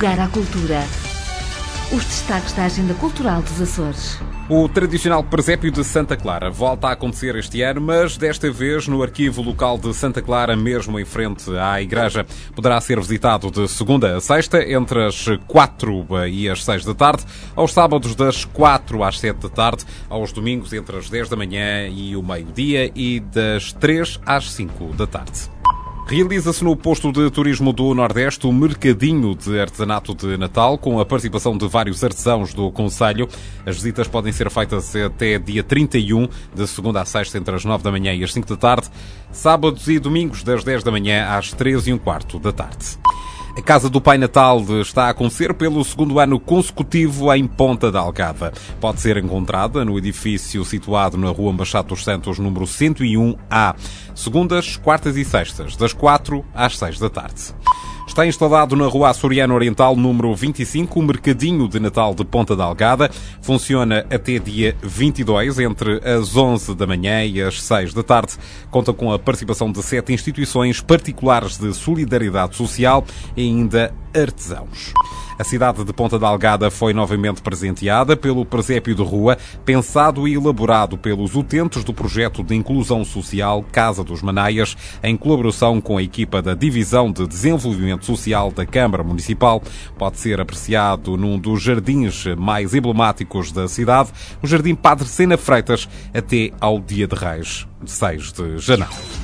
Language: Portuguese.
lugar à cultura. Os destaques da agenda cultural dos Açores. O tradicional presépio de Santa Clara volta a acontecer este ano, mas desta vez no arquivo local de Santa Clara, mesmo em frente à igreja. Poderá ser visitado de segunda a sexta, entre as 4 e as 6 da tarde, aos sábados das 4 às 7 da tarde, aos domingos entre as 10 da manhã e o meio-dia e das 3 às 5 da tarde. Realiza-se no posto de turismo do Nordeste o Mercadinho de Artesanato de Natal, com a participação de vários artesãos do concelho. As visitas podem ser feitas até dia 31, de segunda a sexta, entre as 9 da manhã e as 5 da tarde, sábados e domingos das 10 da manhã às 3:15 da tarde. A Casa do Pai Natal está a acontecer pelo segundo ano consecutivo em Ponta da Algada. Pode ser encontrada no edifício situado na Rua Machado dos Santos, número 101A, segundas, quartas e sextas, das 4 às 6 da tarde. Está instalado na Rua Açoriana Oriental, número 25, o Mercadinho de Natal de Ponta da Algada. Funciona até dia 22, entre as 11 da manhã e as 6 da tarde. Conta com a participação de 7 instituições particulares de solidariedade social e ainda artesãos. A cidade de Ponta da Algada foi novamente presenteada pelo presépio de rua, pensado e elaborado pelos utentes do projeto de inclusão social Casa dos Manaias, em colaboração com a equipa da Divisão de Desenvolvimento Social da Câmara Municipal. Pode ser apreciado num dos jardins mais emblemáticos da cidade, o Jardim Padre Sena Freitas, até ao Dia de Reis, 6 de janeiro.